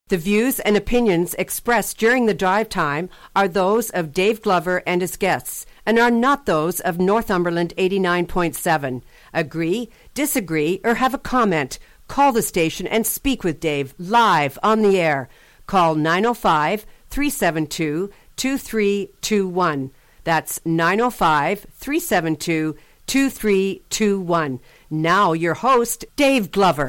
The views and opinions expressed during the drive time are those of Dave Glover and his guests and are not those of Northumberland 89.7. Agree, disagree, or have a comment? Call the station and speak with Dave live on the air. Call 905-372-2321. That's 905-372-2321. Now your host, Dave Glover.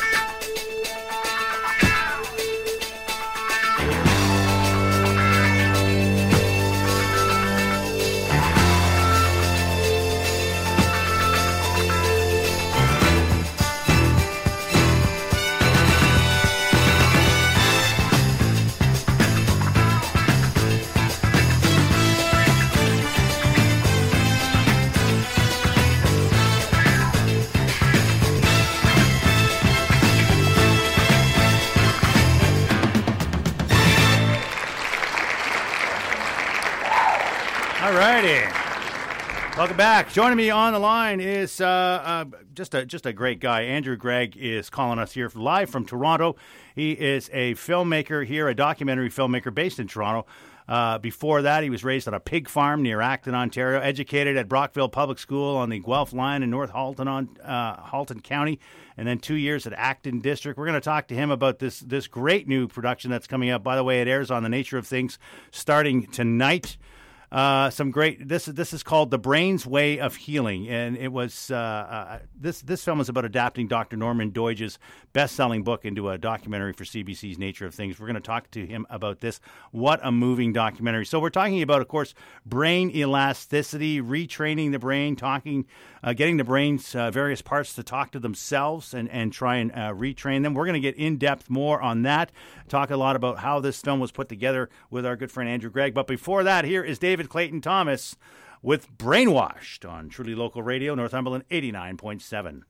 Welcome back. Joining me on the line is just a great guy. Andrew Greig is calling us here live from Toronto. He is a filmmaker here, a documentary filmmaker based in Toronto. Before that, he was raised on a pig farm near Acton, Ontario, educated at Brockville Public School on the Guelph Line in North Halton County, and then 2 years at Acton District. We're going to talk to him about this great new production that's coming up. By the way, it airs on The Nature of Things starting tonight. This is called The Brain's Way of Healing, and it was this film is about adapting Dr. Norman Doidge's best-selling book into a documentary for CBC's Nature of Things. We're going to talk to him about this. What a moving documentary. So we're talking about, of course, brain elasticity, retraining the brain, getting the brain's various parts to talk to themselves and try and retrain them. We're going to get in-depth more on that, talk a lot about how this film was put together with our good friend Andrew Greig. But before that, here is David Clayton Thomas with Brainwashed on Truly Local Radio, Northumberland 89.7.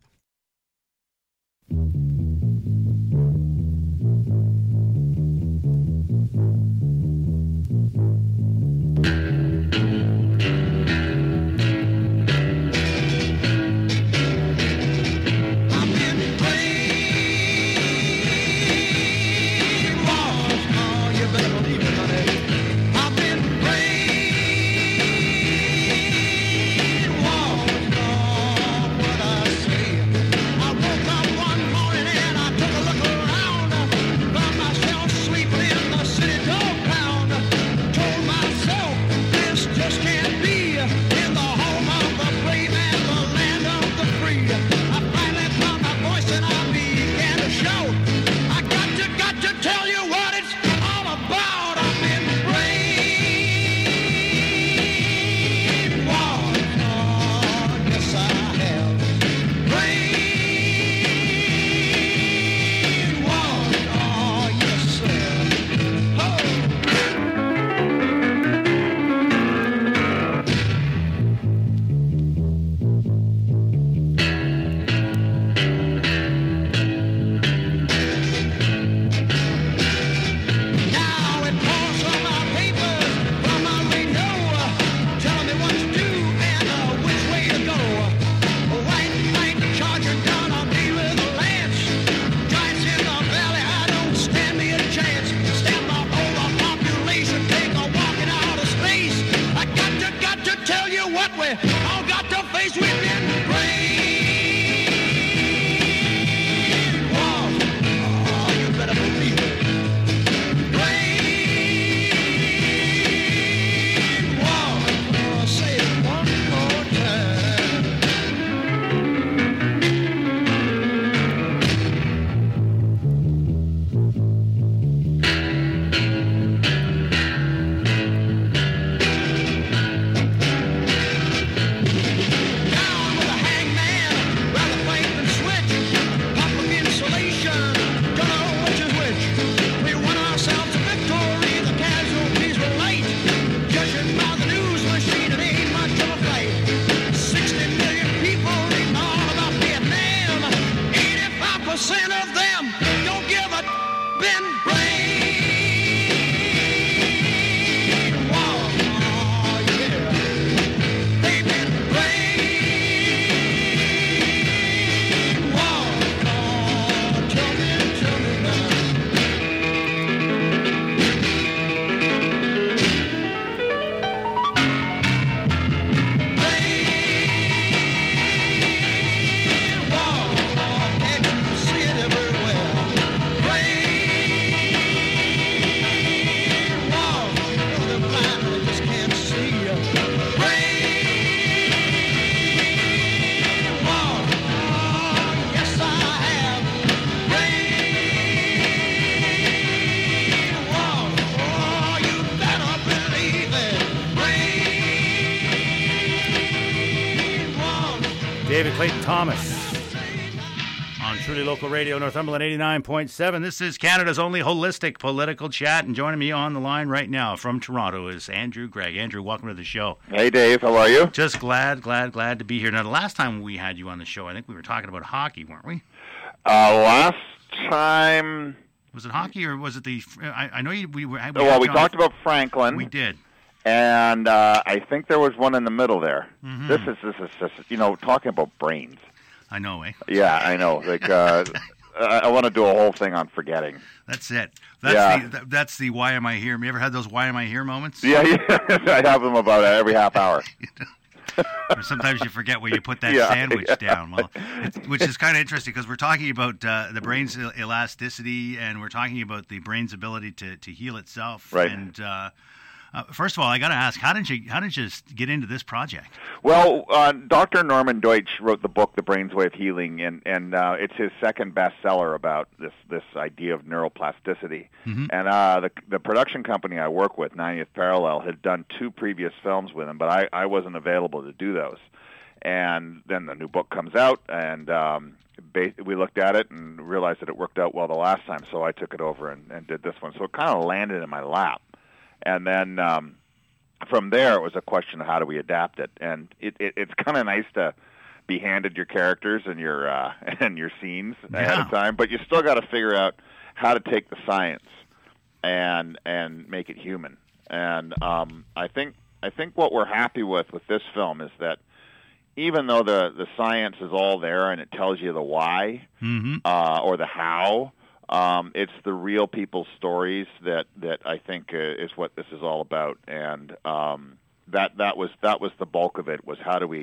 David Clayton Thomas on Truly Local Radio, Northumberland 89.7. This is Canada's only holistic political chat, and joining me on the line right now from Toronto is Andrew Gregg. Andrew, welcome to the show. Hey, Dave. How are you? Just glad to be here. Now, the last time we had you on the show, I think we were talking about hockey, weren't we? Last time... Was it hockey or was it the... I know we talked about Franklin. We did. And I think there was one in the middle there. Mm-hmm. This is talking about brains. I know, eh? Yeah, I know. Like, I want to do a whole thing on forgetting. That's it. That's the why am I here? Have you ever had those why am I here moments? Yeah. I have them about every half hour. Sometimes you forget where you put that sandwich down. Well, which is kind of interesting because we're talking about the brain's elasticity, and we're talking about the brain's ability to heal itself. Right. And first of all, I got to ask, how did you get into this project? Well, Dr. Norman Deutsch wrote the book, The Brain's Way of Healing, and it's his second bestseller about this idea of neuroplasticity. Mm-hmm. And the production company I work with, 90th Parallel, had done 2 previous films with him, but I wasn't available to do those. And then the new book comes out, and we looked at it and realized that it worked out well the last time, so I took it over and did this one. So it kind of landed in my lap. And then from there, it was a question of how do we adapt it. And it's kind of nice to be handed your characters and your scenes ahead of time, but you still got to figure out how to take the science and make it human. And I think what we're happy with this film is that even though the science is all there and it tells you the why mm-hmm. Or the how. It's the real people's stories that I think is what this is all about, and that was the bulk of it. Was how can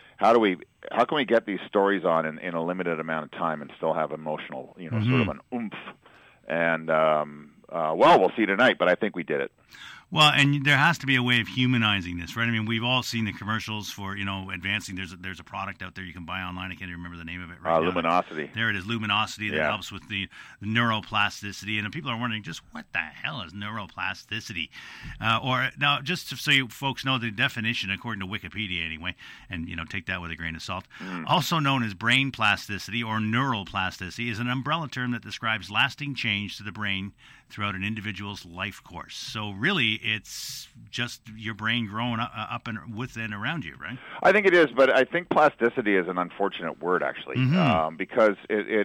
we get these stories on in a limited amount of time and still have emotional, mm-hmm. sort of an oomph. And we'll see tonight, but I think we did it. Well, and there has to be a way of humanizing this, right? I mean, we've all seen the commercials for, advancing. There's a product out there you can buy online. I can't even remember the name of it right now. Luminosity. There it is, Luminosity, that helps with the neuroplasticity. And people are wondering, just what the hell is neuroplasticity? Now, just so you folks know the definition, according to Wikipedia anyway, and, take that with a grain of salt, also known as brain plasticity or neuroplasticity is an umbrella term that describes lasting change to the brain throughout an individual's life course. So really, it's just your brain growing up and within around you, right? I think it is, but I think plasticity is an unfortunate word, actually, mm-hmm. because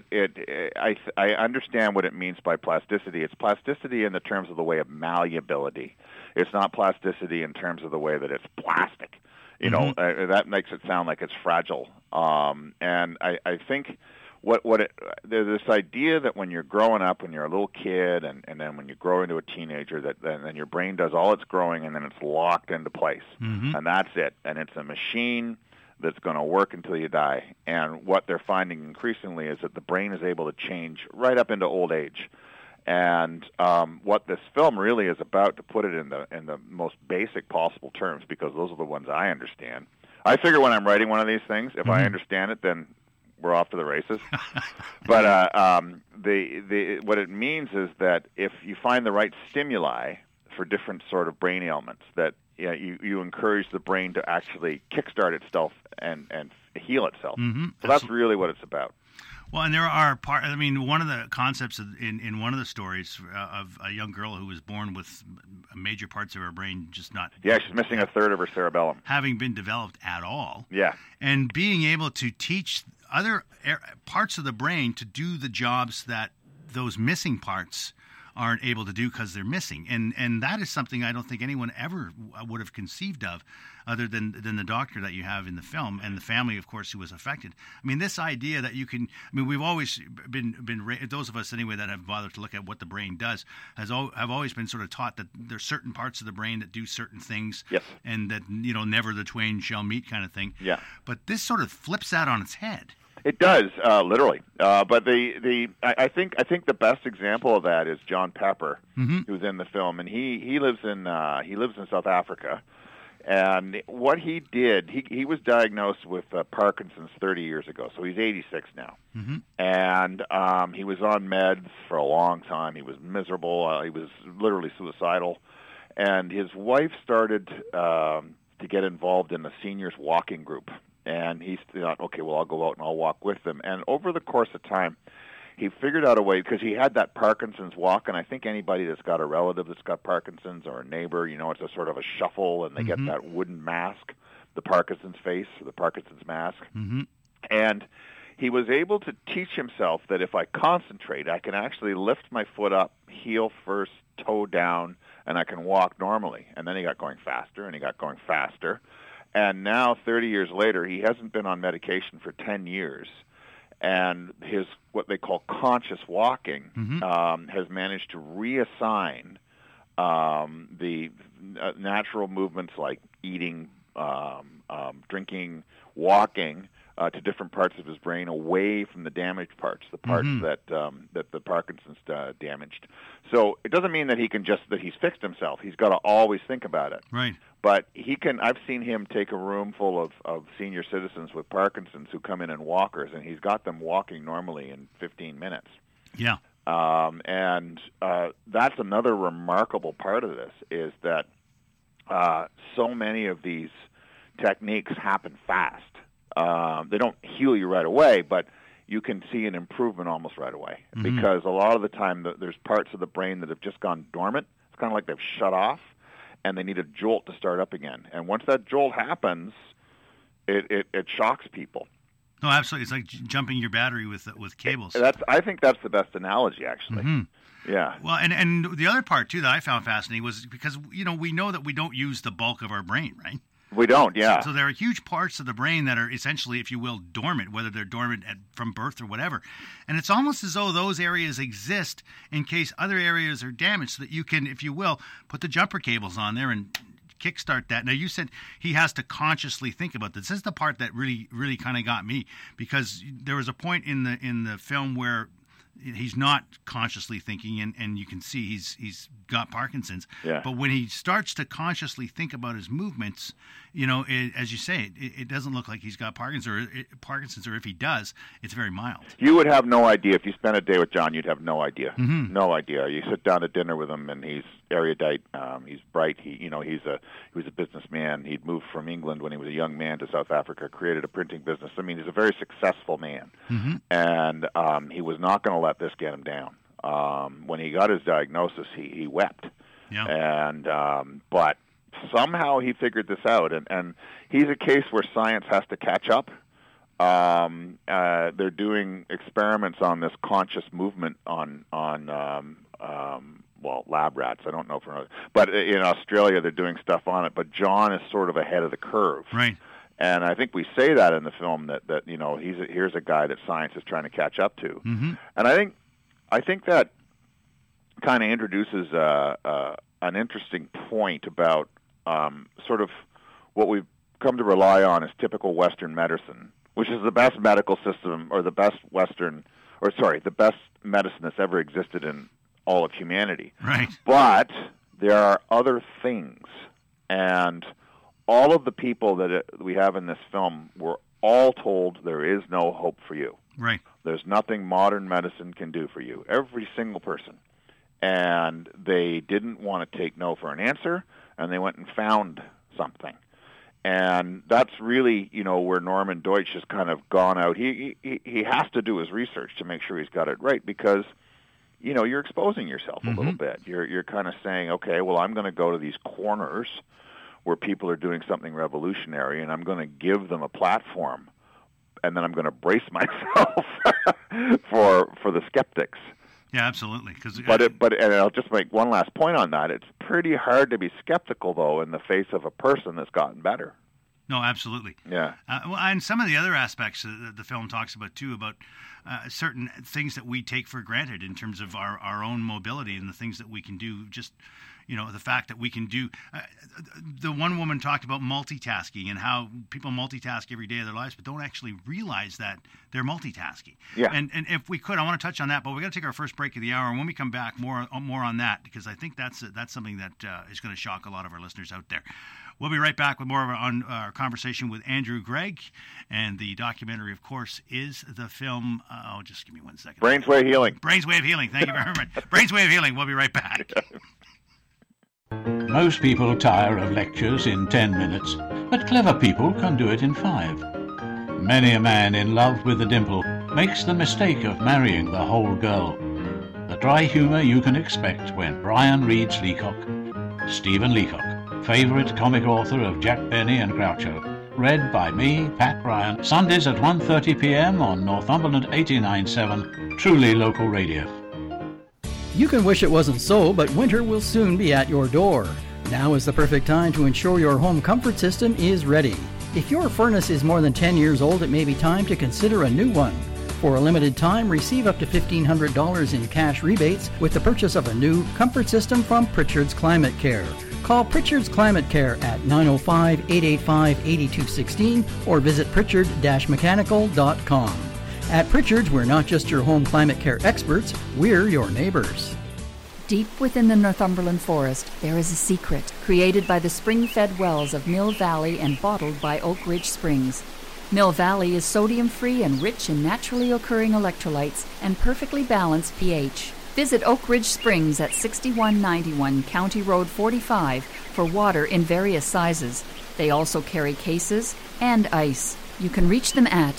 I understand what it means by plasticity. It's plasticity in the terms of the way of malleability. It's not plasticity in terms of the way that it's plastic. Mm-hmm. That makes it sound like it's fragile. And I think there's this idea that when you're growing up, when you're a little kid, and then when you grow into a teenager, that then your brain does all its growing and then it's locked into place, mm-hmm. and that's it. And it's a machine that's going to work until you die. And what they're finding increasingly is that the brain is able to change right up into old age. And what this film really is about, to put it in the most basic possible terms, because those are the ones I understand. I figure when I'm writing one of these things, if mm-hmm. I understand it, then we're off to the races. But what it means is that if you find the right stimuli for different sort of brain ailments, that you encourage the brain to actually kickstart itself and heal itself. Mm-hmm. So that's really what it's about. Well, and there are one of the concepts in one of the stories of a young girl who was born with major parts of her brain just not... Yeah, she's missing a third of her cerebellum. Having been developed at all. Yeah. And being able to teach other parts of the brain to do the jobs that those missing parts aren't able to do because they're missing. And that is something I don't think anyone ever would have conceived of other than the doctor that you have in the film and the family, of course, who was affected. I mean, this idea that you can – I mean, we've always been those of us anyway that have bothered to look at what the brain does have always been sort of taught that there's certain parts of the brain that do certain things. Yes. And that, never the twain shall meet kind of thing. Yeah. But this sort of flips that on its head. It does, literally. But I think the best example of that is John Pepper, mm-hmm. who's in the film, and he lives in South Africa. And what he did, he was diagnosed with Parkinson's 30 years ago, so he's 86 now. Mm-hmm. And he was on meds for a long time. He was miserable. He was literally suicidal. And his wife started to get involved in the seniors walking group. And he thought, okay, well, I'll go out and I'll walk with them. And over the course of time, he figured out a way, because he had that Parkinson's walk, and I think anybody that's got a relative that's got Parkinson's or a neighbor, it's a sort of a shuffle, and they get that wooden mask, the Parkinson's face, or the Parkinson's mask. And he was able to teach himself that if I concentrate, I can actually lift my foot up, heel first, toe down, and I can walk normally. And then he got going faster, and he got going faster. And now, 30 years later, he hasn't been on medication for 10 years. And his what they call conscious walking has managed to reassign the natural movements like eating, drinking, walking to different parts of his brain, away from the damaged parts, the parts that the Parkinson's damaged. So it doesn't mean that that he's fixed himself. He's got to always think about it. Right. But he can. I've seen him take a room full of senior citizens with Parkinson's who come in walkers, and he's got them walking normally in 15 minutes. Yeah. And that's another remarkable part of this, is that so many of these techniques happen fast. They don't heal you right away, but you can see an improvement almost right away, because a lot of the time there's parts of the brain that have just gone dormant. It's kind of like they've shut off, and they need a jolt to start up again. And once that jolt happens, it shocks people. No, absolutely. It's like jumping your battery with cables. I think that's the best analogy, actually. Yeah. Well, and the other part, too, that I found fascinating was because, we know that we don't use the bulk of our brain, right? We don't, yeah. So there are huge parts of the brain that are essentially, if you will, dormant, whether they're dormant from birth or whatever. And it's almost as though those areas exist in case other areas are damaged, so that you can, if you will, put the jumper cables on there and kickstart that. Now, you said he has to consciously think about this. This is the part that really, really kind of got me, because there was a point in the film where he's not consciously thinking, and you can see he's got Parkinson's. Yeah. But when he starts to consciously think about his movements, as you say, it doesn't look like he's got Parkinson's, or if he does, it's very mild. You would have no idea. If you spent a day with John, you'd have no idea. No idea. You sit down to dinner with him, and he's erudite. He's bright. He was a businessman. He'd moved from England when he was a young man to South Africa, created a printing business. I mean, he's a very successful man. And he was not going to let this get him down. When he got his diagnosis, he wept. Yeah. And but somehow he figured this out, and he's a case where science has to catch up. They're doing experiments on this conscious movement on lab rats. I don't know but in Australia they're doing stuff on it. But John is sort of ahead of the curve. Right. And I think we say that in the film that here's a guy that science is trying to catch up to. And I think that kind of introduces an interesting point about sort of what we've come to rely on as typical Western medicine, which is the best medical system, or the best medicine that's ever existed in all of humanity. Right. But there are other things, and all of the people that we have in this film were all told there is no hope for you. Right. There's nothing modern medicine can do for you. Every single person. And they didn't want to take no for an answer, and they went and found something. And that's really, where Norman Deutsch has kind of gone out. He has to do his research to make sure he's got it right, because you're exposing yourself a little bit. You're kind of saying, okay, well, I'm going to go to these corners where people are doing something revolutionary, and I'm going to give them a platform, and then I'm going to brace myself for the skeptics. Yeah, absolutely. And I'll just make one last point on that. It's pretty hard to be skeptical, though, in the face of a person that's gotten better. No, absolutely. Yeah. And some of the other aspects that the film talks about, too, about certain things that we take for granted in terms of our own mobility and the things that we can do, just, the fact that we can do. The one woman talked about multitasking and how people multitask every day of their lives, but don't actually realize that they're multitasking. Yeah. And if we could, I want to touch on that, but we're going to take our first break of the hour, and when we come back, more on that, because I think that's something that is going to shock a lot of our listeners out there. We'll be right back with more of our conversation with Andrew Gregg, and the documentary, of course, is the film. Just give me 1 second. Brain's Way of Healing. Brain's Way of Healing. Thank you very much. Brain's Way of Healing. We'll be right back. Most people tire of lectures in 10 minutes, but clever people can do it in 5. Many a man in love with a dimple makes the mistake of marrying the whole girl. The dry humour you can expect when Brian reads Leacock. Stephen Leacock, favourite comic author of Jack Benny and Groucho. Read by me, Pat Bryan, Sundays at 1:30 p.m. on Northumberland 89.7, truly local radio. You can wish it wasn't so, but winter will soon be at your door. Now is the perfect time to ensure your home comfort system is ready. If your furnace is more than 10 years old, it may be time to consider a new one. For a limited time, receive up to $1,500 in cash rebates with the purchase of a new comfort system from Pritchard's Climate Care. Call Pritchard's Climate Care at 905-885-8216 or visit pritchard-mechanical.com. At Pritchard's, we're not just your home climate care experts, we're your neighbors. Deep within the Northumberland forest, there is a secret created by the spring-fed wells of Mill Valley and bottled by Oak Ridge Springs. Mill Valley is sodium-free and rich in naturally occurring electrolytes and perfectly balanced pH. Visit Oak Ridge Springs at 6191 County Road 45 for water in various sizes. They also carry cases and ice. You can reach them at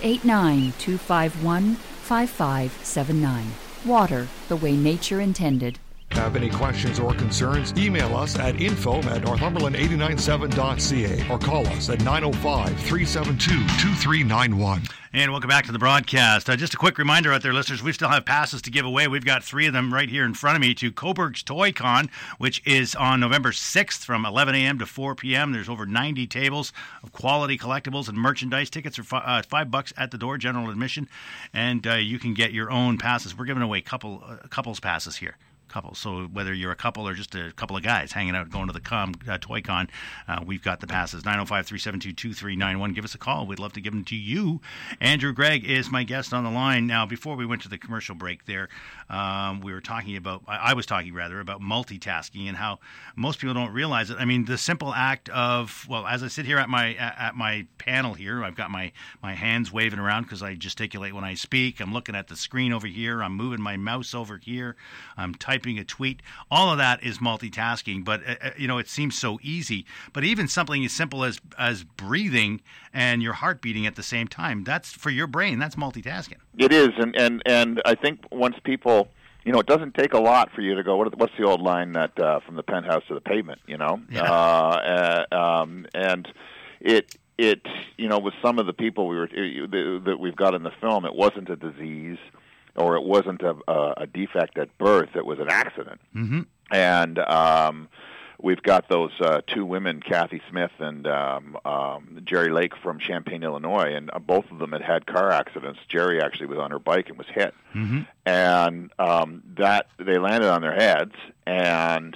289-251-5579. Water the way nature intended. Have any questions or concerns? Email us at info@northumberland897.ca or call us at 905-372-2391. And welcome back to the broadcast. Just a quick reminder out there, listeners, we still have passes to give away. We've got 3 of them right here in front of me to Coburg's Toy Con, which is on November 6th from 11 a.m. to 4 p.m. There's over 90 tables of quality collectibles and merchandise. Tickets are $5 at the door, general admission, and you can get your own passes. We're giving away couples passes here. So whether you're a couple or just a couple of guys hanging out going to the Toy Con, we've got the passes. 905-372-2391. Give us a call. We'd love to give them to you. Andrew Gregg is my guest on the line. Now, before we went to the commercial break there, we were talking about, I was talking rather, about multitasking and how most people don't realize it. I mean, the simple act of, well, as I sit here at my panel here, I've got my hands waving around because I gesticulate when I speak. I'm looking at the screen over here. I'm moving my mouse over here. I'm typing a tweet. All of that is multitasking, but it seems so easy. But even something as simple as breathing and your heart beating at the same time, that's for your brain. That's multitasking. It is, and I think once people, it doesn't take a lot for you to go. What's the old line that from the penthouse to the pavement? Yeah. And it with some of the people that we've got in the film, it wasn't a disease. Or it wasn't a defect at birth; it was an accident. Mm-hmm. And we've got those 2 women, Kathy Smith and Jerry Lake from Champaign, Illinois, and both of them had car accidents. Jerry actually was on her bike and was hit, mm-hmm. and that they landed on their heads. And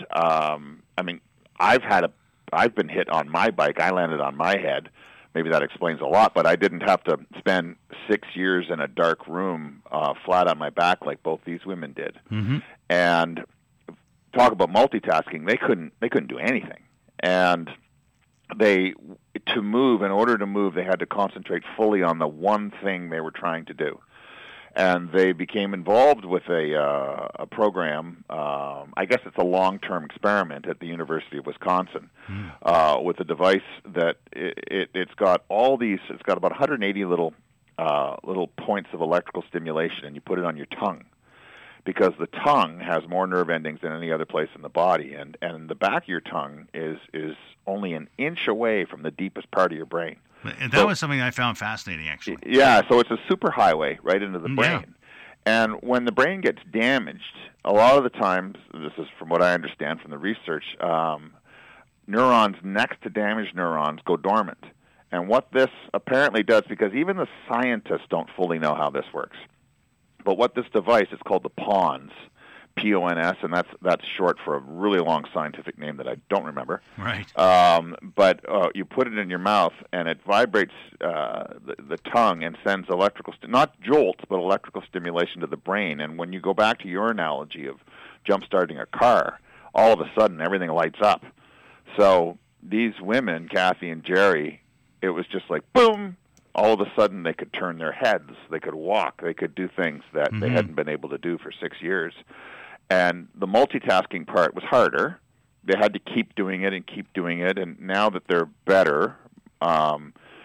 I've been hit on my bike. I landed on my head. Maybe that explains a lot, but I didn't have to spend 6 years in a dark room flat on my back like both these women did. Mm-hmm. And talk about multitasking, they couldn't do anything. And in order to move, they had to concentrate fully on the one thing they were trying to do. And they became involved with a program. I guess it's a long-term experiment at the University of Wisconsin with a device that it's got all these. It's got about 180 little points of electrical stimulation, and you put it on your tongue because the tongue has more nerve endings than any other place in the body, and the back of your tongue is only an inch away from the deepest part of your brain. And that was something I found fascinating, actually. Yeah, so it's a superhighway right into the brain. Yeah. And when the brain gets damaged, a lot of the times, this is from what I understand from the research, neurons next to damaged neurons go dormant. And what this apparently does, because even the scientists don't fully know how this works, but what this device is called the PONS, PONS, and that's short for a really long scientific name that I don't remember. Right. But you put it in your mouth, and it vibrates the tongue and sends not jolts, but electrical stimulation to the brain. And when you go back to your analogy of jump-starting a car, all of a sudden everything lights up. So these women, Kathy and Jerry, it was just like, boom, all of a sudden they could turn their heads, they could walk, they could do things that they hadn't been able to do for 6 years. And the multitasking part was harder. They had to keep doing it, and now that they're better,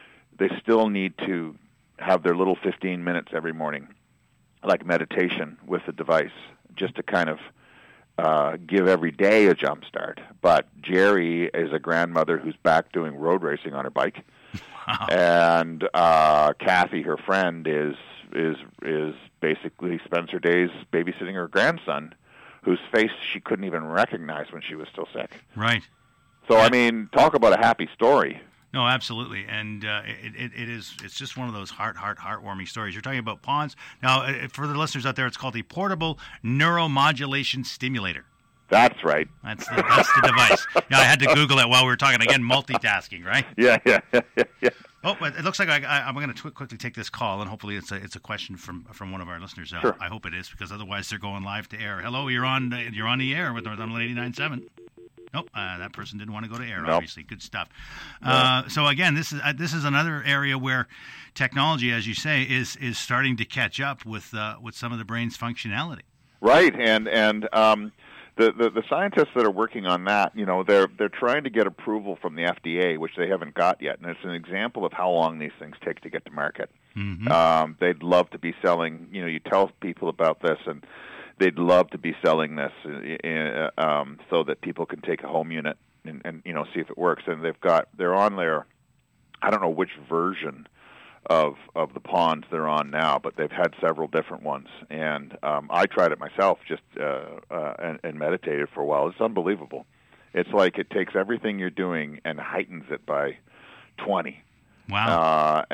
they still need to have their little 15 minutes every morning, like meditation with the device, just to kind of give every day a jump start. But Jerry is a grandmother who's back doing road racing on her bike. Wow. And Kathy, her friend, is basically spends her days babysitting her grandson, whose face she couldn't even recognize when she was still sick. Right. So, I mean, talk about a happy story. No, absolutely, and it's just one of those heartwarming stories. You're talking about PONS. Now, for the listeners out there, it's called the Portable Neuromodulation Stimulator. That's right. That's the device. Yeah, I had to Google it while we were talking. Again, multitasking, right? Yeah. Oh, but it looks like I'm going to quickly take this call, and hopefully it's a question from one of our listeners. Sure. I hope it is, because otherwise they're going live to air. Hello, you're on the air with Northumberland 89.7. Nope, that person didn't want to go to air. Nope. Obviously, good stuff. So again, this is another area where technology, as you say, is starting to catch up with some of the brain's functionality. Right, and the scientists that are working on that, they're trying to get approval from the FDA, which they haven't got yet, and it's an example of how long these things take to get to market. Mm-hmm. They'd love to be selling. You tell people about this and they'd love to be selling this so that people can take a home unit and see if it works. And they're on their, I don't know which version of the PONS they're on now, but they've had several different ones. And I tried it myself just and meditated for a while. It's unbelievable. It's like it takes everything you're doing and heightens it by 20. Wow.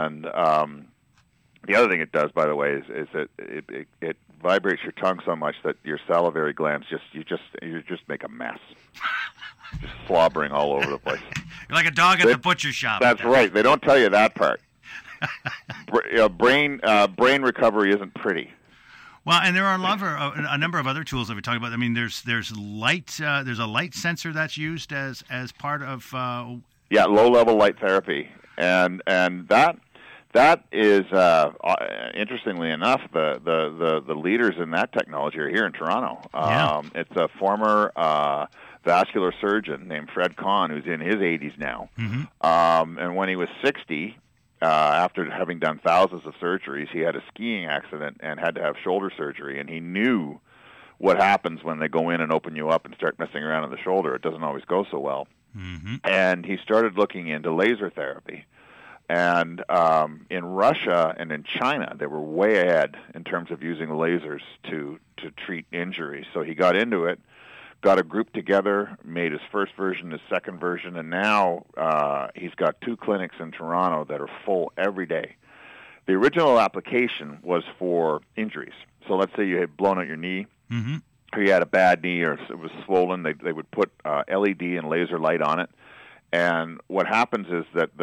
The other thing it does, by the way, is that it vibrates your tongue so much that your salivary glands you just make a mess, just slobbering all over the place. You're like a dog at the butcher shop. That's right. They don't tell you that part. Brain recovery isn't pretty. Well, and there are a number of other tools that we talk about. I mean, there's light. There's a light sensor that's used as part of. Low level light therapy, and that is interestingly enough, the leaders in that technology are here in Toronto. It's a former vascular surgeon named Fred Kahn, who's in his 80s now. Mm-hmm. And when he was 60, after having done thousands of surgeries, he had a skiing accident and had to have shoulder surgery. And he knew what happens when they go in and open you up and start messing around on the shoulder. It doesn't always go so well. Mm-hmm. And he started looking into laser therapy. And in Russia and in China, they were way ahead in terms of using lasers to treat injuries. So he got into it, got a group together, made his first version, his second version, and now he's got 2 clinics in Toronto that are full every day. The original application was for injuries. So let's say you had blown out your knee, mm-hmm. or you had a bad knee, or it was swollen. They would put LED and laser light on it. And what happens is that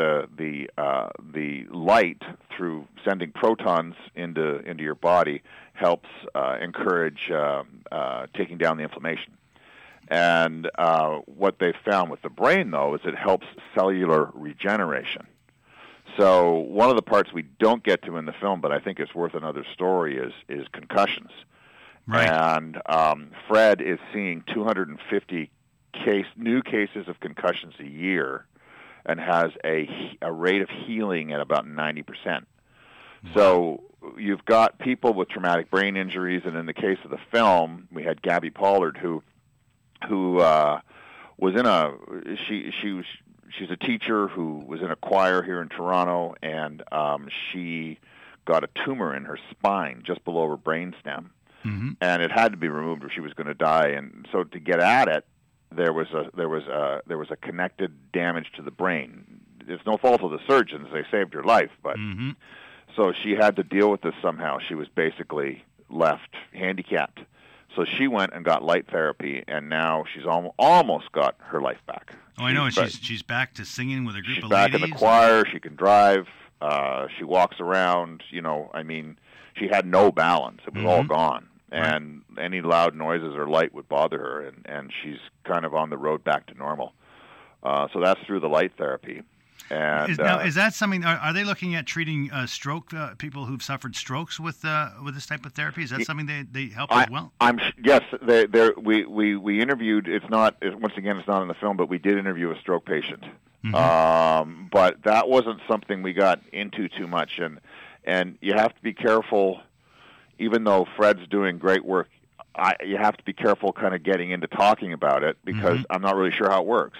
the light, through sending protons into your body, helps encourage taking down the inflammation. And what they found with the brain, though, is it helps cellular regeneration. So one of the parts we don't get to in the film, but I think it's worth another story, is concussions. Right. And Fred is seeing 250 new cases of concussions a year, and has a rate of healing at about 90%. Wow. So you've got people with traumatic brain injuries, and in the case of the film, we had Gabby Pollard, who was in she's a teacher who was in a choir here in Toronto, and she got a tumor in her spine just below her brainstem, mm-hmm. and it had to be removed or she was going to die. And so to get at it, there was a connected damage to the brain. It's no fault of the surgeons; they saved her life, but mm-hmm. so she had to deal with this somehow. She was basically left handicapped. So she went and got light therapy, and now she's almost got her life back. Oh, I know. She's back to singing with a group of ladies. She's back in the choir. She can drive. She walks around. I mean, she had no balance. It was mm-hmm. all gone. And any loud noises or light would bother her, and she's kind of on the road back to normal. So that's through the light therapy. And is that something? Are they looking at treating stroke people who've suffered strokes with this type of therapy? Is that something they help as well? Yes. We interviewed. It's not, once again, it's not in the film, but we did interview a stroke patient But that wasn't something we got into too much, and you have to be careful. Even though Fred's doing great work, you have to be careful kind of getting into talking about it because I'm not really sure how it works.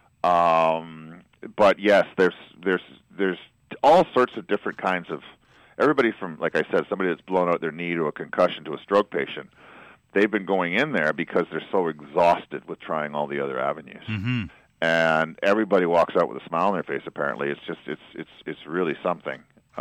But yes, there's all sorts of different kinds of everybody from, like I said, somebody that's blown out their knee to a concussion to a stroke patient. They've been going in there because they're so exhausted with trying all the other avenues, and everybody walks out with a smile on their face. Apparently, it's really something.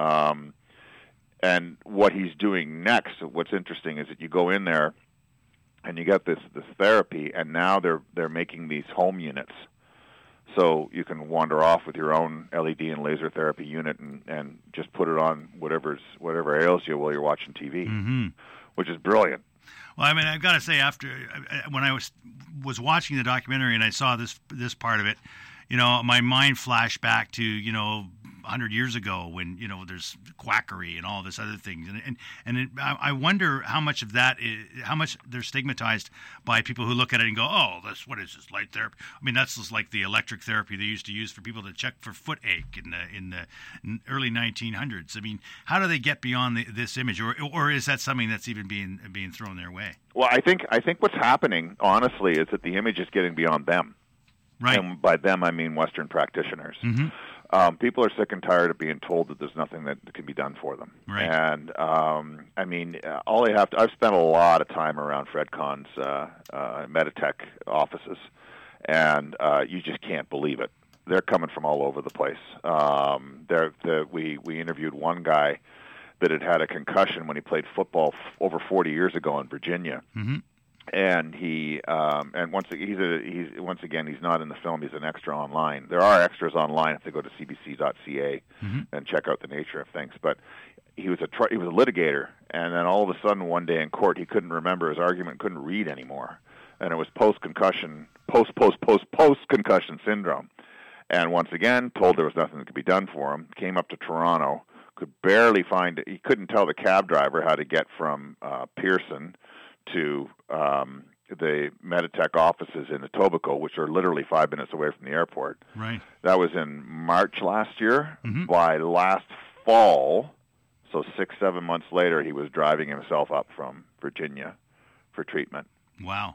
And what he's doing next, what's interesting is that you go in there and you get this therapy, and now they're making these home units. So you can wander off with your own LED and laser therapy unit and just put it on whatever ails you while you're watching TV, which is brilliant. Well, I mean, I've got to say, after when I was watching the documentary and I saw this part of it, my mind flashed back to 100 years ago when there's quackery and all this other things, I wonder how much of that how much they're stigmatized by people who look at it and go, oh, what is this, light therapy? I mean, that's just like the electric therapy they used to use for people to check for foot ache in the early 1900s. I mean, how do they get beyond this image, or is that something that's even being thrown their way? Well, I think what's happening, honestly, is that the image is getting beyond them. Right. And by them, I mean Western practitioners. People are sick and tired of being told that there's nothing that can be done for them. Right. And I mean, all they have to. I've spent a lot of time around Fred Kahn's Meditech offices, and you just can't believe it. They're coming from all over the place. We interviewed one guy that had a concussion when he played football over 40 years ago in Virginia. And he's not in the film. He's an extra online. There are extras online if they go to cbc.ca and check out the nature of things. But he was a litigator, and then all of a sudden one day in court he couldn't remember his argument, couldn't read anymore, and it was post-concussion syndrome. And once again, told there was nothing that could be done for him. Came up to Toronto, could barely find it. He couldn't tell the cab driver how to get from Pearson to the Meditech offices in Etobicoke, which are literally 5 minutes away from the airport. Right. That was in March last year. By last fall, so 6-7 months later, he was driving himself up from Virginia for treatment. Wow.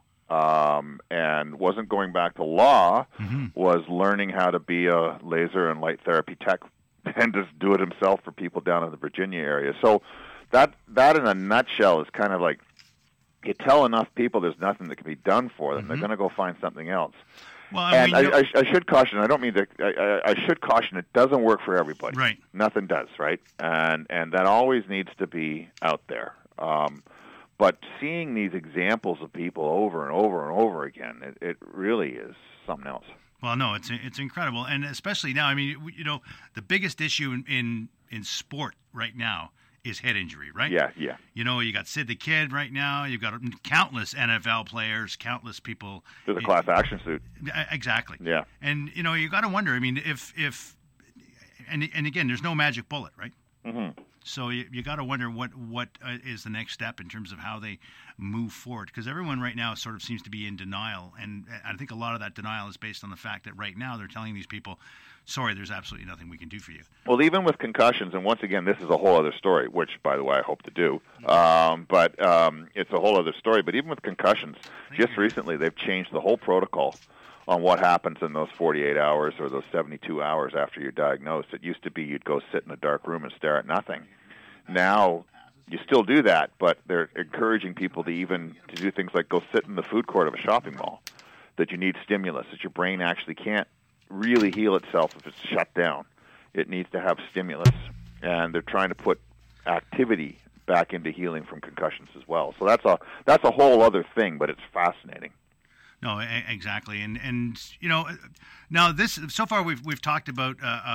And wasn't going back to law, was learning how to be a laser and light therapy tech and just do it himself for people down in the Virginia area. So that in a nutshell is kind of like, you tell enough people there's nothing that can be done for them, they're going to go find something else. Well, I should caution. I don't mean to. I should caution. It doesn't work for everybody. Right. Nothing does. Right. And that always needs to be out there. But seeing these examples of people over and over and over again, it really is something else. Well, no, it's incredible, and especially now. I mean, the biggest issue in sport right now is head injury, right? Yeah. You got Sid the Kid right now. You've got countless NFL players, countless people. There's a class action suit. Exactly. Yeah. And you got to wonder. I mean, if and again, there's no magic bullet, right? So you got to wonder what is the next step in terms of how they move forward, because everyone right now sort of seems to be in denial, and I think a lot of that denial is based on the fact that right now they're telling these people, sorry, there's absolutely nothing we can do for you. Well, even with concussions, and once again, this is a whole other story, which, by the way, I hope to do, but it's a whole other story. But even with concussions, just recently they've changed the whole protocol on what happens in those 48 hours or those 72 hours after you're diagnosed. It used to be you'd go sit in a dark room and stare at nothing. Now, you still do that, but they're encouraging people to do things like go sit in the food court of a shopping mall, that you need stimulus, that your brain actually can't really heal itself if it's shut down. It needs to have stimulus, and they're trying to put activity back into healing from concussions as well. So that's a whole other thing, but it's fascinating. No, exactly, and now this so far we've talked about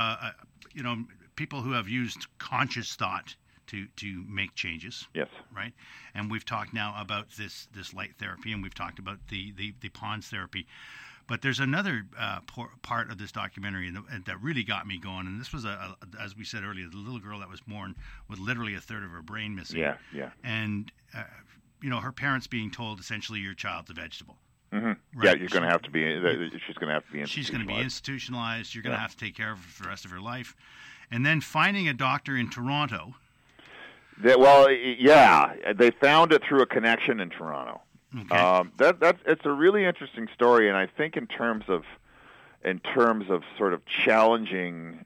people who have used conscious thought to make changes. Yes. Right, and we've talked now about this light therapy, and we've talked about the PONS therapy. But there's another part of this documentary that really got me going, and this was as we said earlier, the little girl that was born with literally a third of her brain missing. Yeah. And her parents being told essentially your child's a vegetable. Mm-hmm. Right. Yeah, you're going to have to be. She's going to have to be institutionalized. She's going to be institutionalized. You're going to have to take care of her for the rest of her life. And then finding a doctor in Toronto. They found it through a connection in Toronto. Okay. It's a really interesting story, and I think in terms of sort of challenging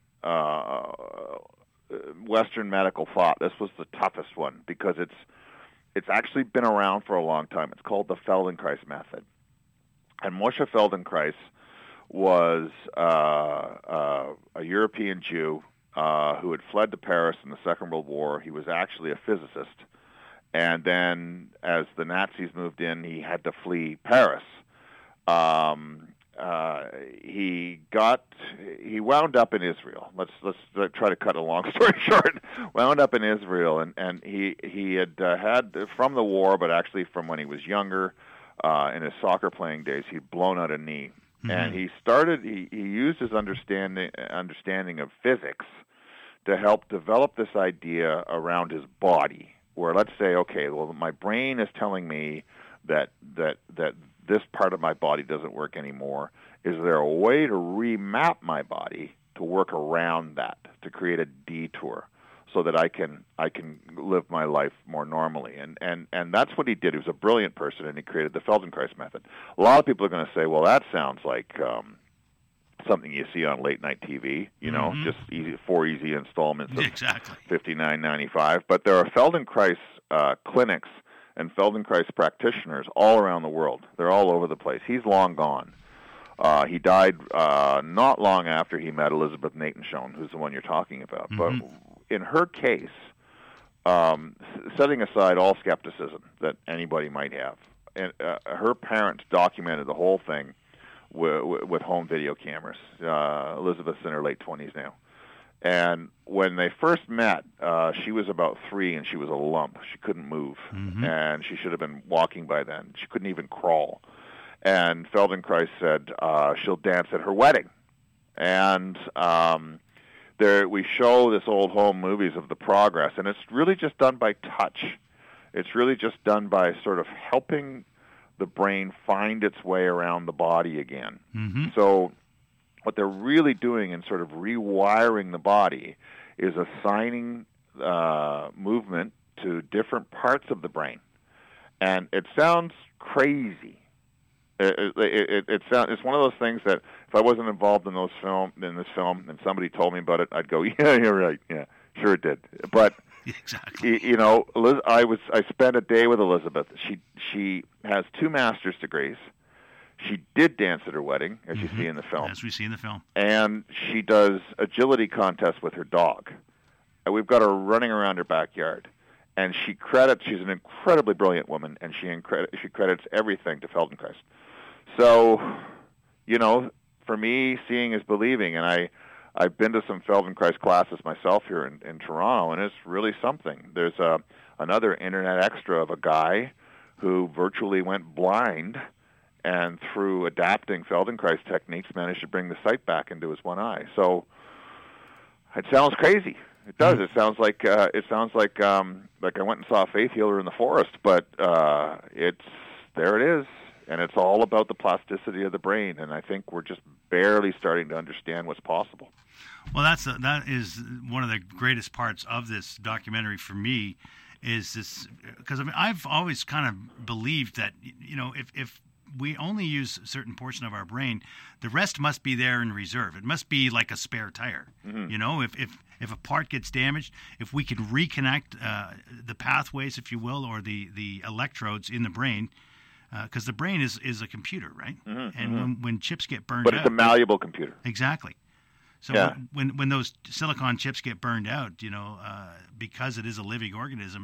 Western medical thought, this was the toughest one because it's actually been around for a long time. It's called the Feldenkrais method, and Moshe Feldenkrais was a European Jew who had fled to Paris in the Second World War. He was actually a physicist. And then as the Nazis moved in, he had to flee Paris. He wound up in Israel. Let's try to cut a long story short. Wound up in Israel, and he had from the war, but actually from when he was younger, in his soccer playing days, he'd blown out a knee. Mm-hmm. And he used his understanding of physics to help develop this idea around his body, where let's say, okay, well, my brain is telling me that this part of my body doesn't work anymore. Is there a way to remap my body to work around that, to create a detour so that I can live my life more normally? And that's what he did. He was a brilliant person, and he created the Feldenkrais method. A lot of people are going to say, well, that sounds like something you see on late night TV, Mm-hmm. just four easy installments of exactly $59.95. But there are Feldenkrais clinics and Feldenkrais practitioners all around the world. They're all over the place. He's long gone. He died not long after he met Elizabeth Natanshone, who's the one you're talking about. Mm-hmm. But in her case, setting aside all skepticism that anybody might have, and her parents documented the whole thing with home video cameras. Elizabeth's in her late 20s now. And when they first met, she was about 3 and she was a lump. She couldn't move. Mm-hmm. And she should have been walking by then. She couldn't even crawl. And Feldenkrais said she'll dance at her wedding. And we show this old home movies of the progress, and it's really just done by touch. It's really just done by sort of helping the brain find its way around the body again. Mm-hmm. So what they're really doing in sort of rewiring the body is assigning movement to different parts of the brain. And it sounds crazy. It's one of those things that if I wasn't involved in this film, and somebody told me about it, I'd go, yeah, you're right. Yeah, sure it did. But exactly. I spent a day with Elizabeth. She has 2 master's degrees. She did dance at her wedding, as you see in the film. As we see in the film. And she does agility contests with her dog. And we've got her running around her backyard. And she's an incredibly brilliant woman, and she credits everything to Feldenkrais. So, for me, seeing is believing, and I've been to some Feldenkrais classes myself here in Toronto, and it's really something. There's another internet extra of a guy who virtually went blind, and through adapting Feldenkrais techniques, managed to bring the sight back into his one eye. So it sounds crazy. It does. It sounds like I went and saw a faith healer in the forest, but there it is, and it's all about the plasticity of the brain. And I think we're just barely starting to understand what's possible. Well, that is one of the greatest parts of this documentary for me, is this, because I've always kind of believed that if we only use a certain portion of our brain, the rest must be there in reserve. It must be like a spare tire. Mm-hmm. If a part gets damaged, if we can reconnect the pathways, if you will, or the electrodes in the brain, because the brain is a computer, right? Mm-hmm. And when chips get burned out... But it's a malleable computer. Exactly. So when those silicon chips get burned out, because it is a living organism,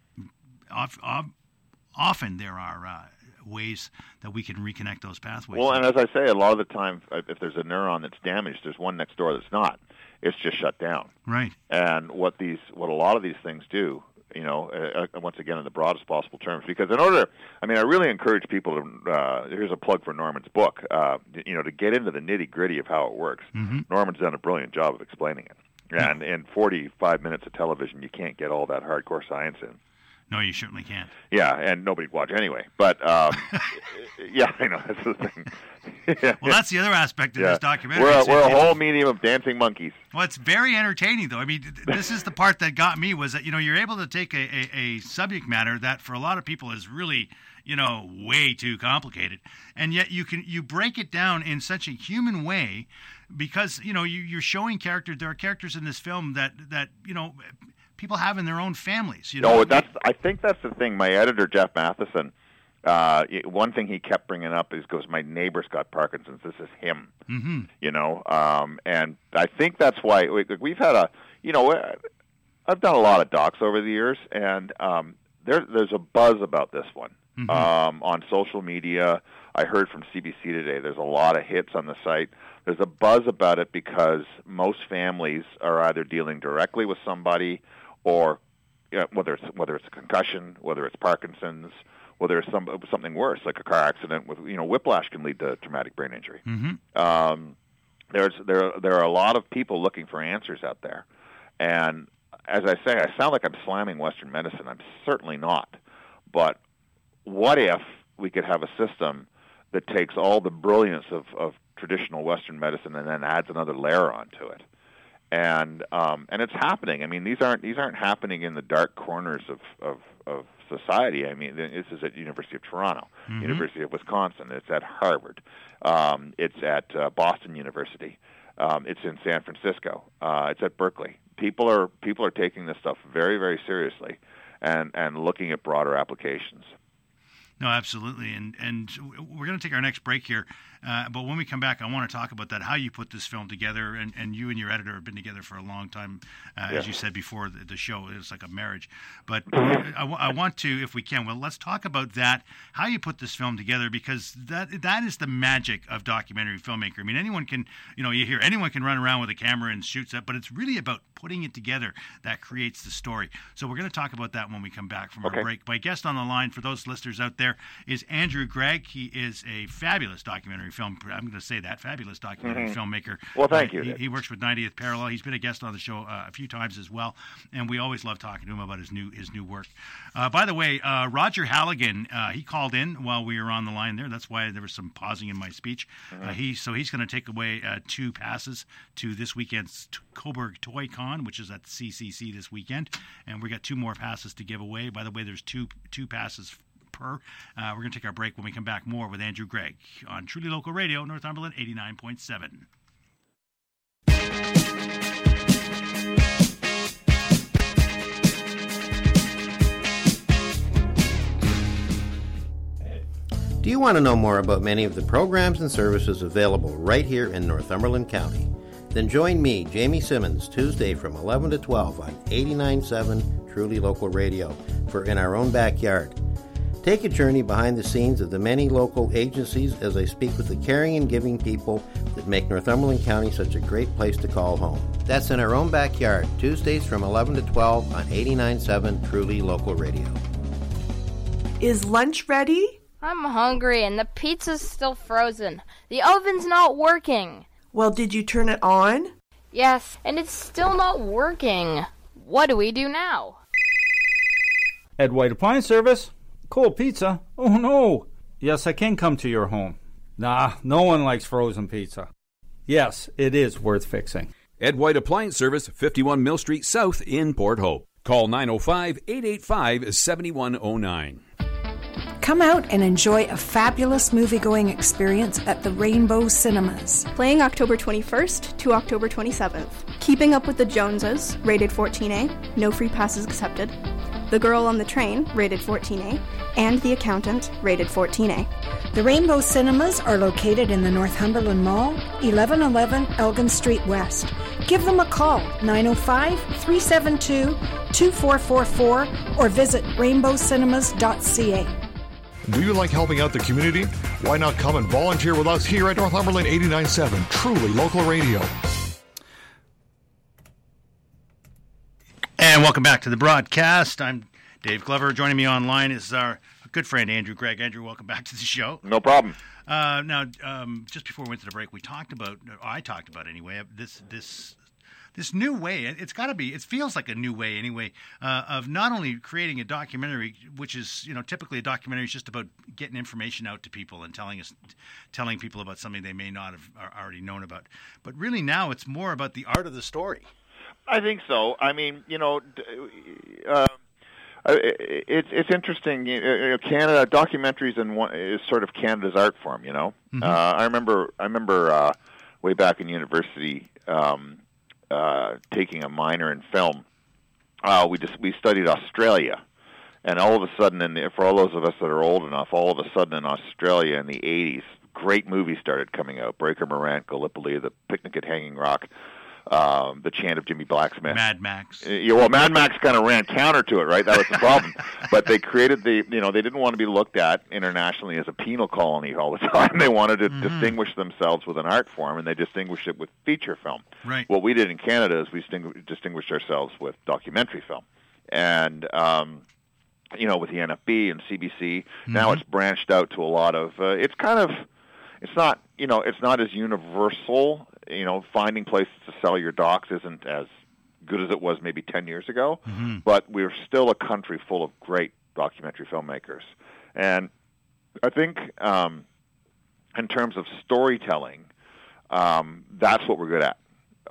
often there are ways that we can reconnect those pathways. Well, and as I say, a lot of the time, if there's a neuron that's damaged, there's one next door that's not. It's just shut down. Right. And what a lot of these things do, once again in the broadest possible terms, because I really encourage people to, here's a plug for Norman's book, to get into the nitty-gritty of how it works. Mm-hmm. Norman's done a brilliant job of explaining it. And in 45 minutes of television, you can't get all that hardcore science in. No, you certainly can't. Yeah, and nobody'd watch anyway. But yeah, I know that's the thing. Well, that's the other aspect of this documentary. We're a whole medium of dancing monkeys. Well, it's very entertaining, though. I mean, this is the part that got me, was that, you're able to take a subject matter that for a lot of people is really, way too complicated, and yet you break it down in such a human way, because, you're showing characters. There are characters in this film that people have in their own families. I think that's the thing. My editor, Jeff Matheson, one thing he kept bringing up goes, my neighbor's got Parkinson's. This is him. Mm-hmm. And I think that's why we've had I've done a lot of docs over the years, and there's a buzz about this one. Mm-hmm. On social media. I heard from CBC today there's a lot of hits on the site. There's a buzz about it because most families are either dealing directly with somebody, or whether it's a concussion, whether it's Parkinson's, whether it's something worse like a car accident with whiplash can lead to traumatic brain injury. Mm-hmm. There are a lot of people looking for answers out there, and as I say, I sound like I'm slamming Western medicine. I'm certainly not, but what if we could have a system that takes all the brilliance of traditional Western medicine and then adds another layer onto it? And it's happening. I mean, these aren't happening in the dark corners of society. I mean, this is at University of Toronto, mm-hmm. University of Wisconsin. It's at Harvard. It's at Boston University. It's in San Francisco. It's at Berkeley. People are taking this stuff very, very seriously, and looking at broader applications. No, absolutely. And we're going to take our next break here. But when we come back, I want to talk about that, how you put this film together. And you and your editor have been together for a long time. As you said before, the show is like a marriage. But I want to, if we can, let's talk about that, how you put this film together, because that is the magic of documentary filmmaker. I mean, anyone can, you hear anyone can run around with a camera and shoot that, but it's really about putting it together that creates the story. So we're going to talk about that when we come back from our break. My guest on the line, for those listeners out there, is Andrew Gregg. He is a fabulous documentary fabulous documentary filmmaker. Well, thank you. He works with 90th Parallel. He's been a guest on the show a few times as well, and we always love talking to him about his new work. By the way, Roger Halligan, he called in while we were on the line there. That's why there was some pausing in my speech. Mm-hmm. He's going to take away 2 passes to this weekend's Coburg Toy Con, which is at the CCC this weekend, and we got 2 more passes to give away. By the way, there's two passes per. We're going to take our break. When we come back, more with Andrew Gregg on Truly Local Radio, Northumberland 89.7. Do you want to know more about many of the programs and services available right here in Northumberland County? Then join me, Jamie Simmons, Tuesday from 11 to 12 on 89.7 Truly Local Radio for In Our Own Backyard. Take a journey behind the scenes of the many local agencies as I speak with the caring and giving people that make Northumberland County such a great place to call home. That's In Our Own Backyard, Tuesdays from 11 to 12 on 89.7 Truly Local Radio. Is lunch ready? I'm hungry and the pizza's still frozen. The oven's not working. Well, did you turn it on? Yes, and it's still not working. What do we do now? Ed White Appliance Service? Cold pizza? Oh no! Yes, I can come to your home. Nah, no one likes frozen pizza. Yes, it is worth fixing. Ed White Appliance Service, 51 Mill Street South in Port Hope. Call 905-885-7109. Come out and enjoy a fabulous movie-going experience at the Rainbow Cinemas. Playing October 21st to October 27th. Keeping Up with the Joneses, rated 14A, no free passes accepted. The Girl on the Train, rated 14A, and The Accountant, rated 14A. The Rainbow Cinemas are located in the Northumberland Mall, 1111 Elgin Street West. Give them a call, 905-372-2444, or visit rainbowcinemas.ca. Do you like helping out the community? Why not come and volunteer with us here at Northumberland 89.7, Truly Local Radio. And welcome back to the broadcast. I'm Dave Glover. Joining me online is our good friend Andrew Gregg. Andrew, welcome back to the show. No problem. Now, just before we went to the break, I talked about anyway, this this new way. It's got to be. It feels like a new way anyway of not only creating a documentary, which is typically a documentary is just about getting information out to people and telling people about something they may not have already known about, but really now it's more about the art of the story. I think so. I mean, it's interesting. Canada documentaries is sort of Canada's art form. Mm-hmm. I remember way back in university taking a minor in film. We studied Australia, and all of a sudden, for all those of us that are old enough, all of a sudden in Australia in the 80s, great movies started coming out: Breaker Morant, Gallipoli, The Picnic at Hanging Rock. The Chant of Jimmy Blacksmith. Mad Max. Mad Max kind of ran counter to it, right? That was the problem. But they created they didn't want to be looked at internationally as a penal colony all the time. They wanted to distinguish themselves with an art form, and they distinguished it with feature film. Right. What we did in Canada is we distinguished ourselves with documentary film. And, with the NFB and CBC, now it's branched out to a lot of, it's not as universal. Finding places to sell your docs isn't as good as it was maybe 10 years ago, but we're still a country full of great documentary filmmakers. And I think in terms of storytelling, that's what we're good at.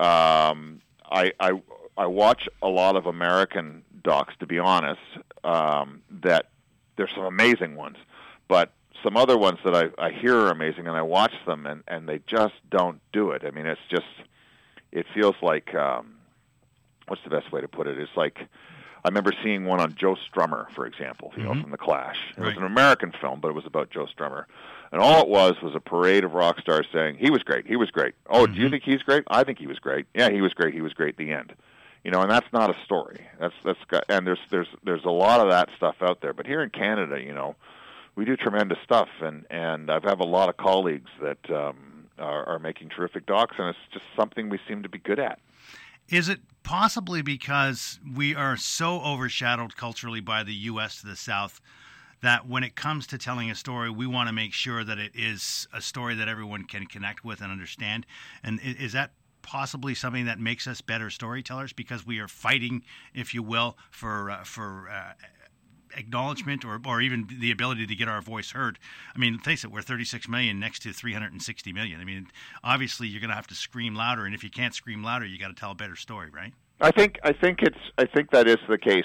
I watch a lot of American docs, to be honest, that there's some amazing ones, but some other ones that I hear are amazing, and I watch them, and they just don't do it. I mean, it feels like, what's the best way to put it? It's like, I remember seeing one on Joe Strummer, for example, from The Clash. It was an American film, but it was about Joe Strummer. And all it was a parade of rock stars saying, he was great, he was great. Oh, do you think he's great? I think he was great. Yeah, he was great at the end. And that's not a story. And there's a lot of that stuff out there. But here in Canada, we do tremendous stuff, and I have a lot of colleagues that are making terrific docs, and it's just something we seem to be good at. Is it possibly because we are so overshadowed culturally by the U.S. to the South that when it comes to telling a story, we want to make sure that it is a story that everyone can connect with and understand? And is that possibly something that makes us better storytellers, because we are fighting, if you will, for acknowledgement or even the ability to get our voice heard? I mean, face it, we're 36 million next to 360 million. I mean, obviously you're going to have to scream louder, and if you can't scream louder, you got to tell a better story, right? I think that is the case.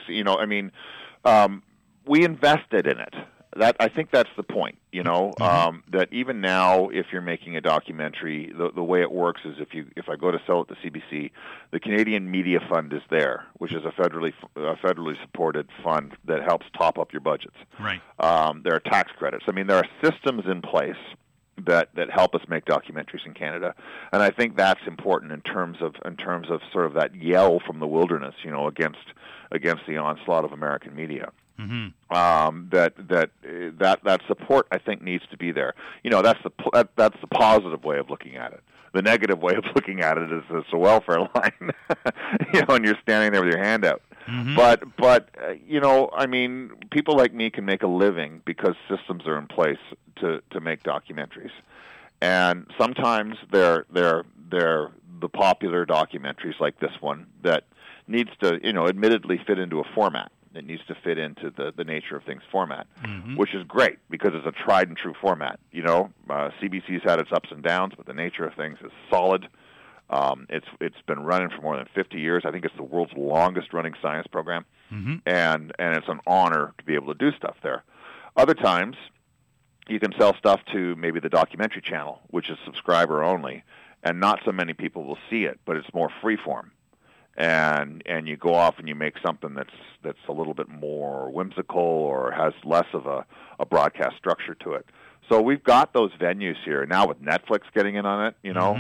We invested in it. I think that's the point, that even now, if you're making a documentary, the way it works is if I go to sell it to CBC, the Canadian Media Fund is there, which is a federally supported fund that helps top up your budgets. Right. There are tax credits. I mean, there are systems in place that help us make documentaries in Canada, and I think that's important in terms of sort of that yell from the wilderness, against the onslaught of American media. Mm-hmm. That support, I think, needs to be there. That's the positive way of looking at it. The negative way of looking at it is it's a welfare line, and you're standing there with your hand out. Mm-hmm. But I mean, people like me can make a living because systems are in place to make documentaries, and sometimes they're the popular documentaries like this one that needs to admittedly fit into a format. It needs to fit into the nature of things format, which is great because it's a tried and true format. CBC's had its ups and downs, but the nature of things is solid. It's been running for more than 50 years. I think it's the world's longest running science program, and it's an honor to be able to do stuff there. Other times, you can sell stuff to maybe the documentary channel, which is subscriber only, and not so many people will see it, but it's more freeform. And you go off and you make something that's a little bit more whimsical or has less of a broadcast structure to it. So we've got those venues here now with Netflix getting in on it.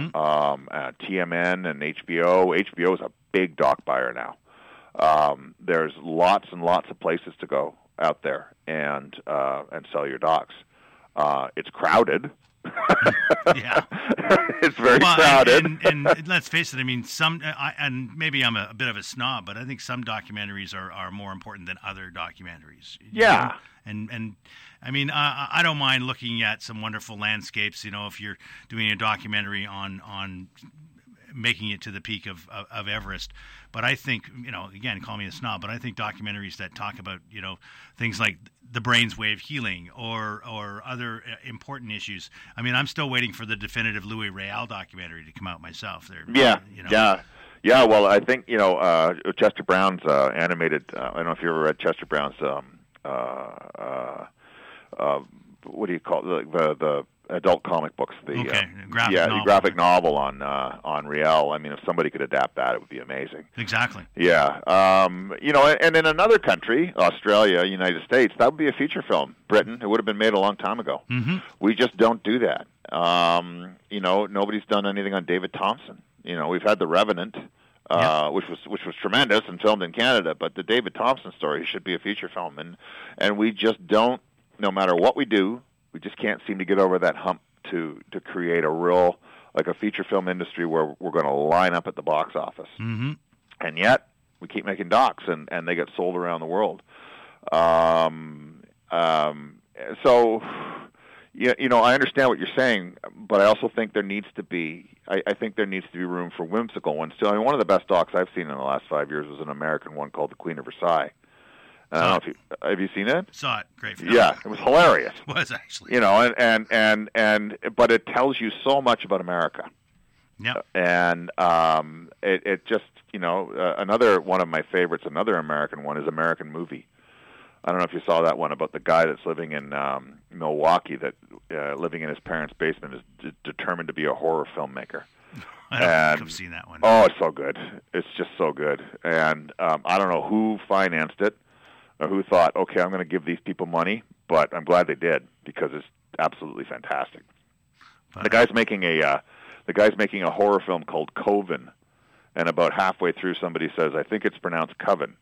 TMN and HBO. HBO is a big doc buyer now. There's lots and lots of places to go out there and sell your docs. It's crowded. Yeah, it's very crowded. And let's face it. I mean, and maybe I'm a bit of a snob, but I think some documentaries are more important than other documentaries. Yeah, and I mean, I don't mind looking at some wonderful landscapes. If you're doing a documentary on making it to the peak of Everest. But I think, again, call me a snob, but I think documentaries that talk about, things like the brain's way of healing or other important issues. I mean, I'm still waiting for the definitive Louis Real documentary to come out myself. Yeah, well, I think, Chester Brown's animated, I don't know if you ever read Chester Brown's, what do you call it, the adult comic books, the graphic novel on Riel. I mean, if somebody could adapt that, it would be amazing. Exactly. Yeah. And in another country, Australia, United States, that would be a feature film. Britain, it would have been made a long time ago. Mm-hmm. We just don't do that. Nobody's done anything on David Thompson. We've had The Revenant, which was tremendous and filmed in Canada, but the David Thompson story should be a feature film, and we just don't. No matter what we do, we just can't seem to get over that hump to create a real, like a feature film industry where we're going to line up at the box office. Mm-hmm. And yet we keep making docs, and they get sold around the world. So. I understand what you're saying, but I also think there needs to be. I think there needs to be room for whimsical ones too. I mean, one of the best docs I've seen in the last 5 years was an American one called The Queen of Versailles. I don't know if have you seen it? Saw it. Great film. Yeah, it was hilarious. It was actually. But it tells you so much about America. Yeah. And it just another one of my favorites, another American one is American Movie. I don't know if you saw that one about the guy that's living in Milwaukee, that living in his parents' basement is determined to be a horror filmmaker. I don't think I've seen that one. Oh, it's so good. It's just so good. And I don't know who financed it or who thought, okay, I'm going to give these people money, but I'm glad they did because it's absolutely fantastic. The guy's making a horror film called Coven, and about halfway through somebody says, I think it's pronounced Coven.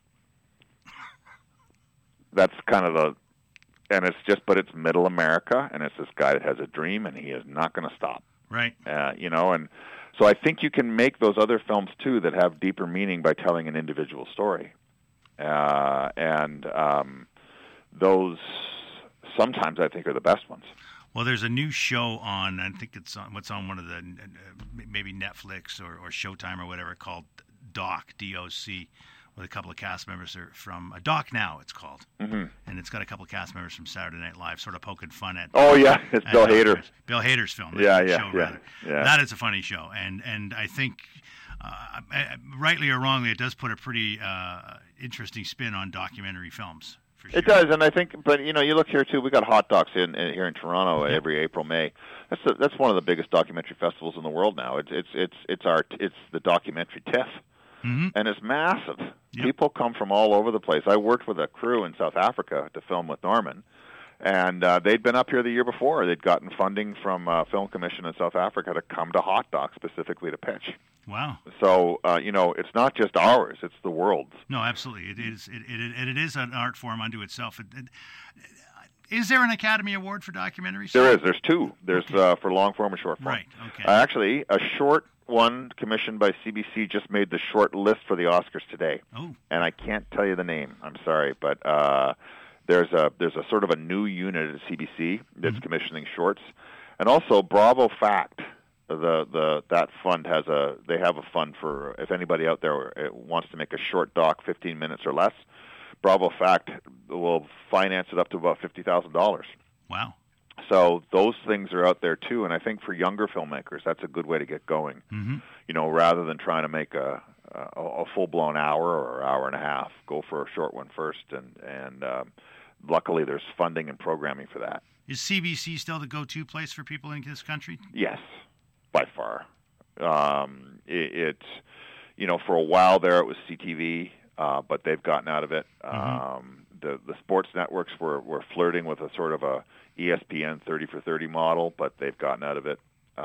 That's kind of but it's middle America, and it's this guy that has a dream, and he is not going to stop. Right. And so I think you can make those other films too that have deeper meaning by telling an individual story. Those sometimes I think are the best ones. Well, there's a new show on, I think it's on one of the, maybe Netflix or Showtime or whatever, called Doc, D-O-C, with a couple of cast members from Doc Now, it's called. Mm-hmm. And it's got a couple of cast members from Saturday Night Live sort of poking fun at... Oh, yeah, it's Bill Hader. Bill Hader's film. Yeah. That is a funny show. And I think, rightly or wrongly, it does put a pretty interesting spin on documentary films. For sure. It does, and I think, but you look here too. We got Hot Docs here in Toronto every April, May. That's one of the biggest documentary festivals in the world now. It's the documentary TIFF. Mm-hmm. And it's massive. Yep. People come from all over the place. I worked with a crew in South Africa to film with Norman, and they'd been up here the year before. They'd gotten funding from Film Commission in South Africa to come to Hot Docs specifically to pitch. Wow. So, it's not just ours, it's the world's. No, absolutely. It is. It is an art form unto itself. Is there an Academy Award for documentaries? There is. There's two. There's for long form and short form. Right, okay. Actually, a short one commissioned by CBC just made the short list for the Oscars today. Oh. And I can't tell you the name. I'm sorry, but there's a sort of a new unit at CBC that's commissioning shorts, and also Bravo Fact. That fund have a fund for if anybody out there wants to make a short doc, 15 minutes or less. Bravo Fact will finance it up to about $50,000. Wow. So those things are out there too, and I think for younger filmmakers, that's a good way to get going. Mm-hmm. Rather than trying to make a full-blown hour or hour and a half, go for a short one first, and luckily there's funding and programming for that. Is CBC still the go-to place for people in this country? Yes, by far. For a while there it was CTV, but they've gotten out of it. The sports networks were flirting with a sort of a ESPN 30 for 30 model, but they've gotten out of it.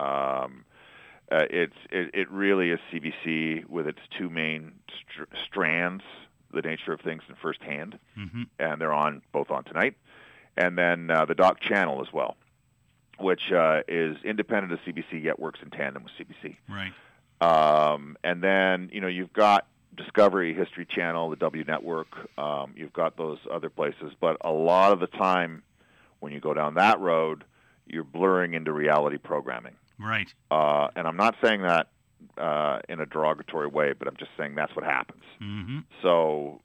It really is CBC with its two main strands, the nature of things in First Hand, and they're both on tonight, and then the Doc Channel as well, which is independent of CBC yet works in tandem with CBC. Right. And then you've got Discovery, History Channel, the W Network. You've got those other places, but a lot of the time when you go down that road, you're blurring into reality programming. Right. And I'm not saying that in a derogatory way, but I'm just saying that's what happens. Mm-hmm. So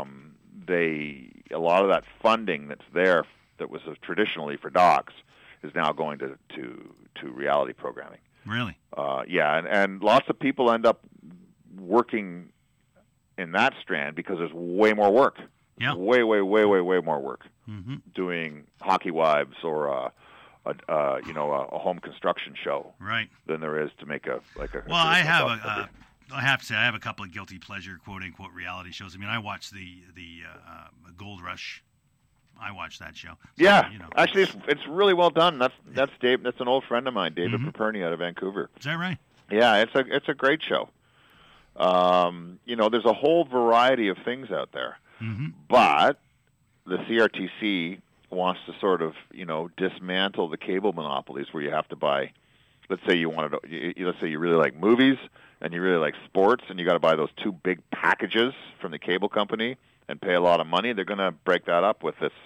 a lot of that funding that's there that was traditionally for docs is now going to reality programming. Really? Yeah, and lots of people end up working in that strand because there's way more work. Yeah. Way more work. Mm-hmm. Doing Hockey Wives or a home construction show, right? Than there is to make a. Well, I have to say I have a couple of guilty pleasure quote unquote reality shows. I mean, I watched the Gold Rush. I watched that show. So, yeah, actually, it's really well done. That's Dave. That's an old friend of mine, David Mm-hmm. Perperny out of Vancouver. Is that right? Yeah, it's a great show. There's a whole variety of things out there, mm-hmm. but the CRTC wants to sort of dismantle the cable monopolies where you have to buy. Let's say let's say you really like movies and you really like sports, and you got to buy those 2 big packages from the cable company and pay a lot of money. They're going to break that up with this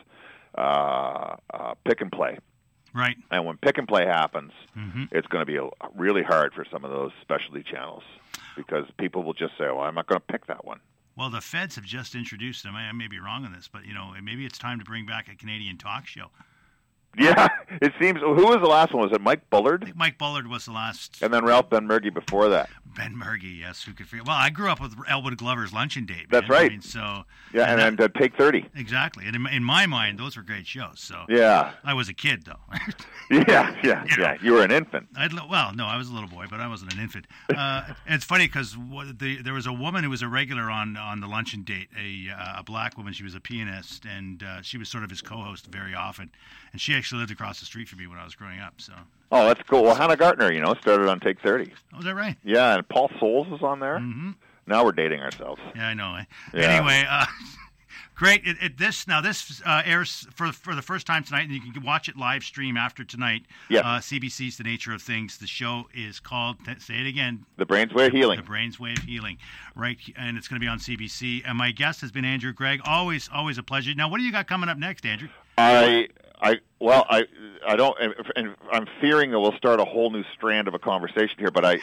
pick and play. Right. And when pick and play happens, mm-hmm. it's going to be really hard for some of those specialty channels because people will just say, "Well, I'm not going to pick that one." Well, the feds have just introduced them. I may be wrong on this, but maybe it's time to bring back a Canadian talk show. Yeah, it seems. Who was the last one? Was it Mike Bullard? I think Mike Bullard was the last. And then Ralph Benmergui before that. Benmergui, yes. Who could forget? Well, I grew up with Elwood Glover's Luncheon Date. That's right. I mean, so yeah, and Take 30. Exactly. And in my mind, those were great shows. So yeah, I was a kid though. yeah. You were an infant. Well, no, I was a little boy, but I wasn't an infant. It's funny because there was a woman who was a regular on the Luncheon Date, a black woman. She was a pianist, and she was sort of his co-host very often. And she actually lived across the street from me when I was growing up. So. Oh, that's cool. Well, Hannah Gartner, started on Take 30. Oh, is that right? Yeah, and Paul Souls was on there. Mm-hmm. Now we're dating ourselves. Yeah, I know. Yeah. Anyway, great. This airs for the first time tonight, and you can watch it live stream after tonight. Yeah. CBC's The Nature of Things. The show is called, say it again. The Brain's Way of Healing. The Brain's Way of Healing. Right, and it's going to be on CBC. And my guest has been Andrew Gregg. Always a pleasure. Now, what do you got coming up next, Andrew? I don't, and I'm fearing that we'll start a whole new strand of a conversation here. But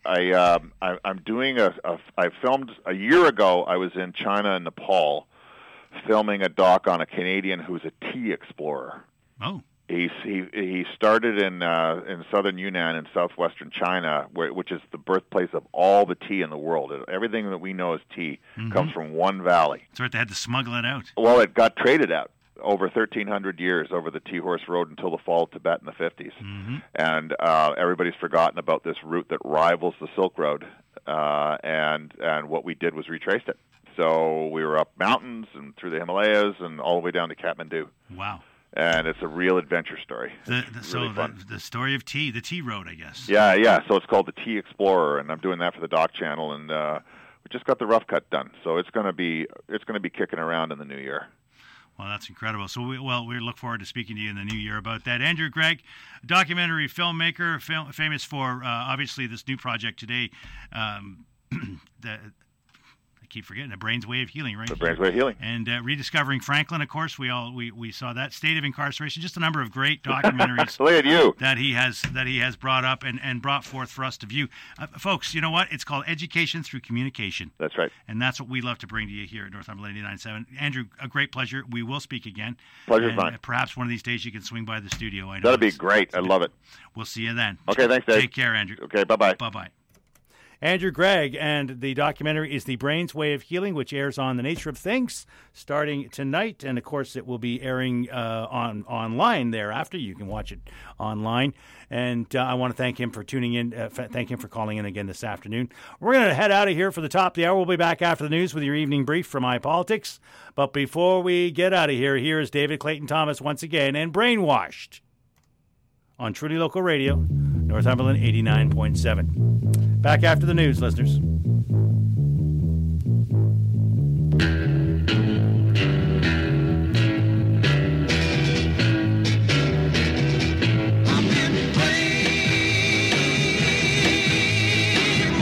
I'm doing I filmed a year ago. I was in China and Nepal, filming a doc on a Canadian who's a tea explorer. Oh. He started in southern Yunnan in southwestern China, which is the birthplace of all the tea in the world. Everything that we know as tea mm-hmm. comes from one valley. So they had to smuggle it out. Well, it got traded out over 1,300 years over the Tea Horse Road until the fall of Tibet in the 50s. Mm-hmm. And everybody's forgotten about this route that rivals the Silk Road. And what we did was retraced it. So we were up mountains and through the Himalayas and all the way down to Kathmandu. Wow. And it's a real adventure story. The story of tea, the Tea Road, I guess. Yeah. So it's called the Tea Explorer, and I'm doing that for the Doc Channel, and we just got the rough cut done. So it's going to be kicking around in the new year. Well, that's incredible. So we look forward to speaking to you in the new year about that. Andrew Gregg, documentary filmmaker, famous for obviously this new project today. I keep forgetting, The Brain's Way of Healing, right? The Brain's Way of Healing. And Rediscovering Franklin, of course, we saw that. State of Incarceration, just a number of great documentaries Look at you. that he has brought up and brought forth for us to view. Folks, you know what? It's called Education Through Communication. That's right. And that's what we love to bring to you here at Northumberland 89.7. Andrew, a great pleasure. We will speak again. Pleasure's mine. Perhaps one of these days you can swing by the studio. I know that'd be great. I love it. We'll see you then. Okay, thanks, Dave. Take care, Andrew. Okay, bye-bye. Bye-bye. Andrew Gregg, and the documentary is The Brain's Way of Healing, which airs on The Nature of Things starting tonight. And, of course, it will be airing online thereafter. You can watch it online. And I want to thank him for tuning in, thank him for calling in again this afternoon. We're going to head out of here for the top of the hour. We'll be back after the news with your evening brief from iPolitics. But before we get out of here, here is David Clayton Thomas once again and Brainwashed on Truly Local Radio, Northumberland 89.7. Back after the news, listeners.